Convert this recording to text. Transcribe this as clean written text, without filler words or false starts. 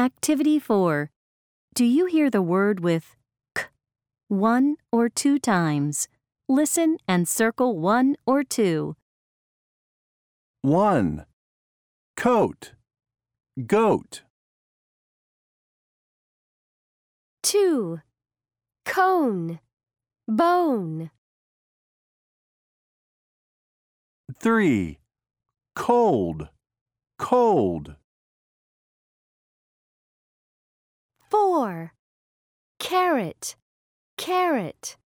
Activity 4. Do you hear the word with k 1 or 2 times? Listen and circle 1 or 2. 1. Coat, goat. 2. Cone, bone. 3. Cold, cold. 4. Carrot, carrot.